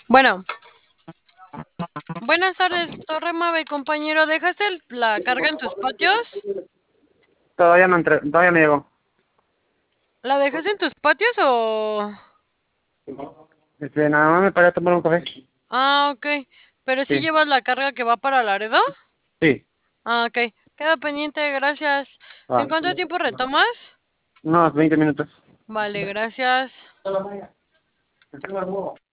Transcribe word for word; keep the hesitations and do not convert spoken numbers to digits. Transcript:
Bueno, buenas tardes, Torre Mave, compañero. ¿Dejaste el- la carga en tus patios? Todavía no entré, todavía no llegó. ¿La dejaste en tus patios o...? Este, nada más me paré a tomar un café. Ah, ok. ¿Pero sí Sí, llevas la carga que va para Laredo? sí, Ah, ok. Queda pendiente, gracias. ¿En va. cuánto tiempo retomas? Unos veinte minutos. Vale, gracias.